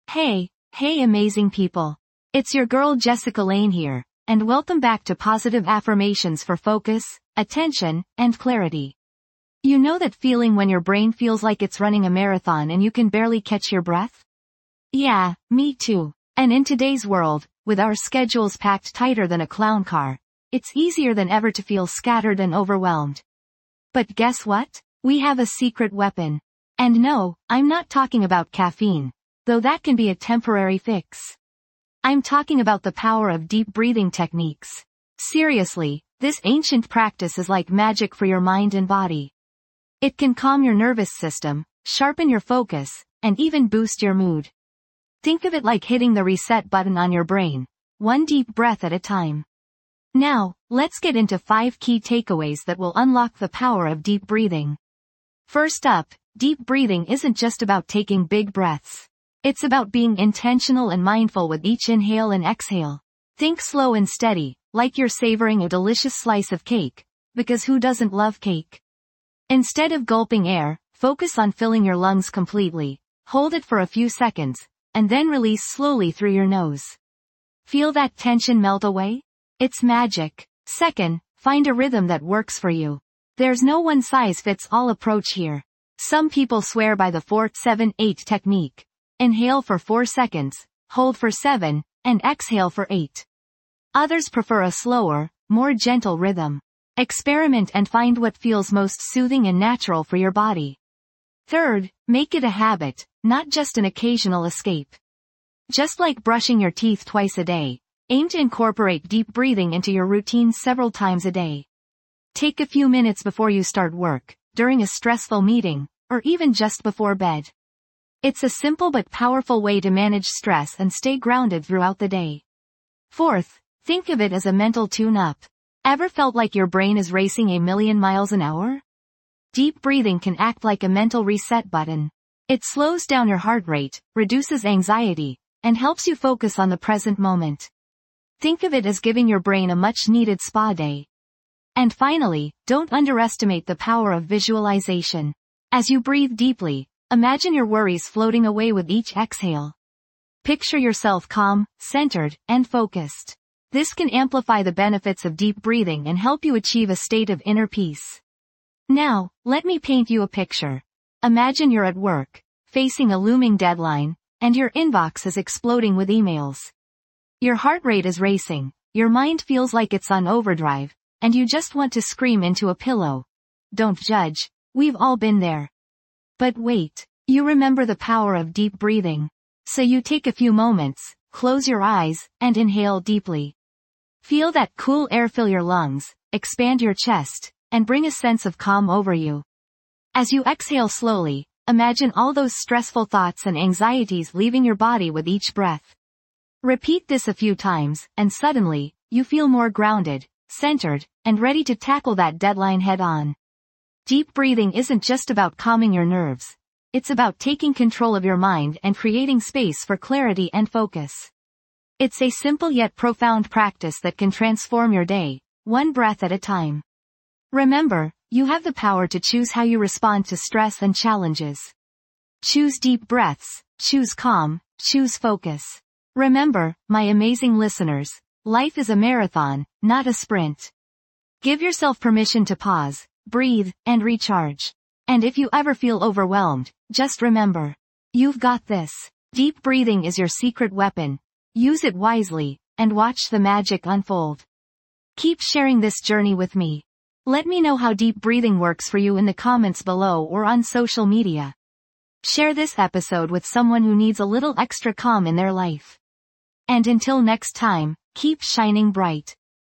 Hey amazing people. It's your girl Jessica Lane here, and welcome back to Positive Affirmations for Focus, Attention, and Clarity. You know that feeling when your brain feels like it's running a marathon and you can barely catch your breath? Yeah, me too. And in today's world, with our schedules packed tighter than a clown car, it's easier than ever to feel scattered and overwhelmed. But guess what? We have a secret weapon. And no, I'm not talking about caffeine, though that can be a temporary fix. I'm talking about the power of deep breathing techniques. Seriously, this ancient practice is like magic for your mind and body. It can calm your nervous system, sharpen your focus, and even boost your mood. Think of it like hitting the reset button on your brain, one deep breath at a time. Now, let's get into 5 key takeaways that will unlock the power of deep breathing. First up, deep breathing isn't just about taking big breaths. It's about being intentional and mindful with each inhale and exhale. Think slow and steady, like you're savoring a delicious slice of cake, because who doesn't love cake? Instead of gulping air, focus on filling your lungs completely, hold it for a few seconds, and then release slowly through your nose. Feel that tension melt away? It's magic. Second, find a rhythm that works for you. There's no one-size-fits-all approach here. Some people swear by the 4-7-8 technique. Inhale for 4 seconds, hold for 7, and exhale for 8. Others prefer a slower, more gentle rhythm. Experiment and find what feels most soothing and natural for your body. Third, make it a habit, not just an occasional escape. Just like brushing your teeth twice a day, aim to incorporate deep breathing into your routine several times a day. Take a few minutes before you start work, during a stressful meeting, or even just before bed. It's a simple but powerful way to manage stress and stay grounded throughout the day. Fourth, think of it as a mental tune-up. Ever felt like your brain is racing a million miles an hour? Deep breathing can act like a mental reset button. It slows down your heart rate, reduces anxiety, and helps you focus on the present moment. Think of it as giving your brain a much-needed spa day. And finally, don't underestimate the power of visualization. As you breathe deeply, imagine your worries floating away with each exhale. Picture yourself calm, centered, and focused. This can amplify the benefits of deep breathing and help you achieve a state of inner peace. Now, let me paint you a picture. Imagine you're at work, facing a looming deadline, and your inbox is exploding with emails. Your heart rate is racing, your mind feels like it's on overdrive, and you just want to scream into a pillow. Don't judge, we've all been there. But wait, you remember the power of deep breathing. So you take a few moments, close your eyes, and inhale deeply. Feel that cool air fill your lungs, expand your chest, and bring a sense of calm over you. As you exhale slowly, imagine all those stressful thoughts and anxieties leaving your body with each breath. Repeat this a few times, and suddenly, you feel more grounded, centered, and ready to tackle that deadline head-on. Deep breathing isn't just about calming your nerves. It's about taking control of your mind and creating space for clarity and focus. It's a simple yet profound practice that can transform your day, one breath at a time. Remember, you have the power to choose how you respond to stress and challenges. Choose deep breaths, choose calm, choose focus. Remember, my amazing listeners, life is a marathon, not a sprint. Give yourself permission to pause, breathe, and recharge. And if you ever feel overwhelmed, just remember, you've got this. Deep breathing is your secret weapon. Use it wisely, and watch the magic unfold. Keep sharing this journey with me. Let me know how deep breathing works for you in the comments below or on social media. Share this episode with someone who needs a little extra calm in their life. And until next time, keep shining bright.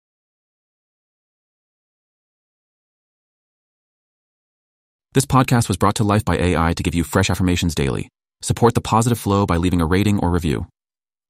This podcast was brought to life by AI to give you fresh affirmations daily. Support the positive flow by leaving a rating or review.